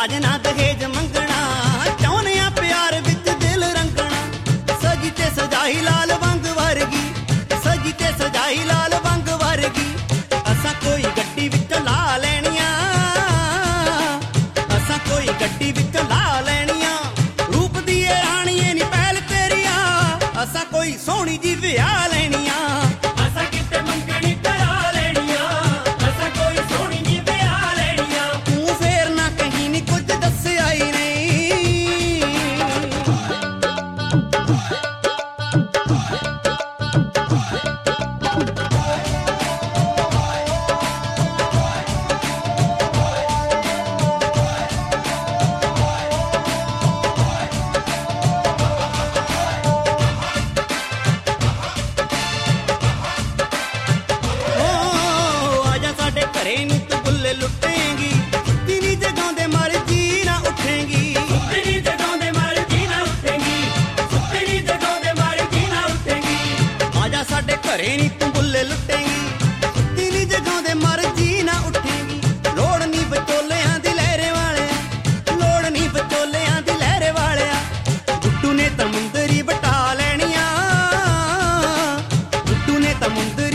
साजना दहेज मंगना, चाहुंदे आ प्यार विच दिल रंगना। सजी ते सजाई लाल वंग वर्गी, सजी ते सजाई लाल वंग वर्गी। असां कोई गड्डी विच ला लैणियां, असां कोई गड्डी विच ला लैणियां। रूप दी राणीए नी पहल तेरिया, असां कोई सोहणी जी विआह लैणियां। असां किते मंगणी करा लेणियां, असां कोई सोहणी जी विआह लेणियां। तूं फेर ना कहीं नी कुछ दस्सिया ही नहीं। घरे नी तू बुल्ले लुटेंगी, तेरी जगहों दे मर्जी ना उठेंगी। तेरी जगहों दे मर्जी ना उठेंगी, तेरी जगहों दे मर्जी ना उठेंगी। आजा साडे घरे नी तू बुल्ले लुटेंगी, तेरी जगहों दे मर्जी ना उठेंगी। लोड़ नी विचोलियां दी लहरे वालिया, लोड़ नी विचोलियां दी लहरे वालिया। गुड्डू ने तां मुंदरी बटा लैणियां, गुड्डू ने तां मुंदरी